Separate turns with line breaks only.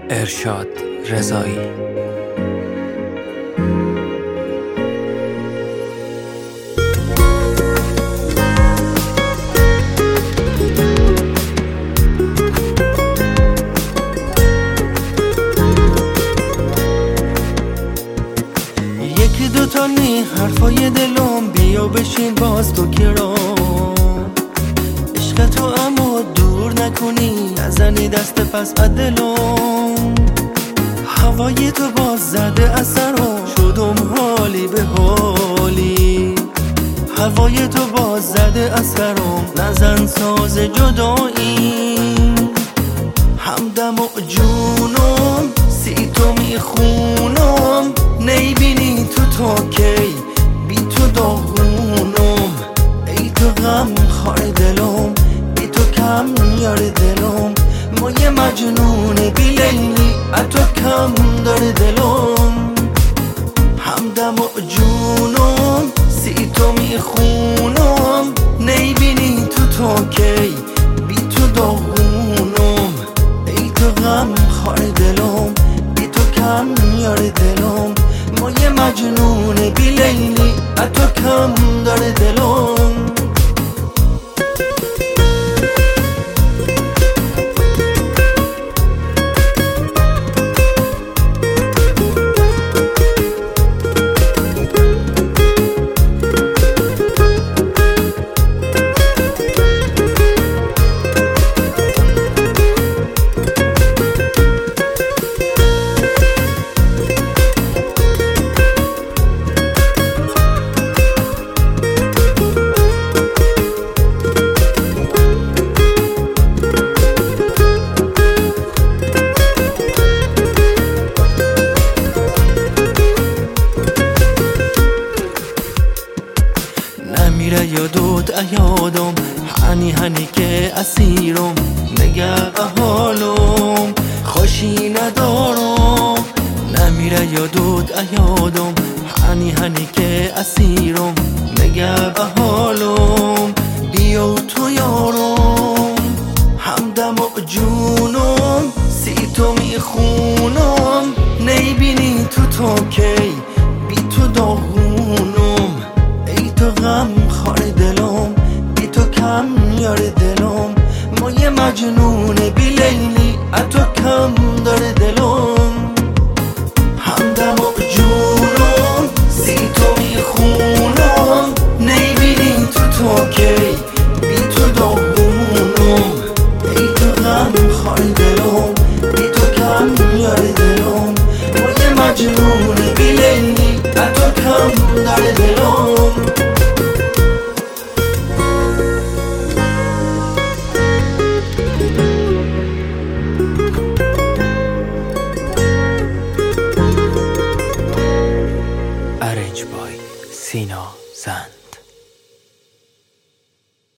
ارشاد رضایی.
یکی دوتا نی حرفای دلم، بیا بشین باز تو کرام. عشق تو اما دور نکنی، نزنی دست پس دلم. هوای تو باز زده اثرم، شدم حالی به حالی. هوای تو باز زده اثرم، نزن ساز جدایی. همدم و جونم سی تو میخونم، نیبینی تو تا کی بی تو داغونم. ای تو غم خار دلم، بی تو کم یار دلم. ما یه مجنون بی لیلی، تو کم داره دلم. همدم و جونم سی تو میخونم، نیبینی تو تا کی بی تو داغونم. ای تو غم خار دلم، بی تو کم یار دلم. ما یه مجنون بی لیلی، تو کم داره دلم. نمیره یادت ایادم، هنی که اسیرم. نگه حالم خوشی ندارم. نمیره یادت ایادم، هنی که اسیرم. نگه حالم بیا تو یارم. همدم و جونم سی تو میخونم، نیبینی تو تا کی بی تو داغونم. ای تو غم خار دلم، بی تو کم یار دلم. ما یه مجنون بی لیلی، تو کم داره دلم. همدم و جونم سی تو میخونم، نیبینی تو تا کی بی تو داغونم. ای تو غم خار دلم، بی تو کم یار دلم. ما یه مجنون بی لیلی، تو کم داره دلم.
ارنج بای سینا زند.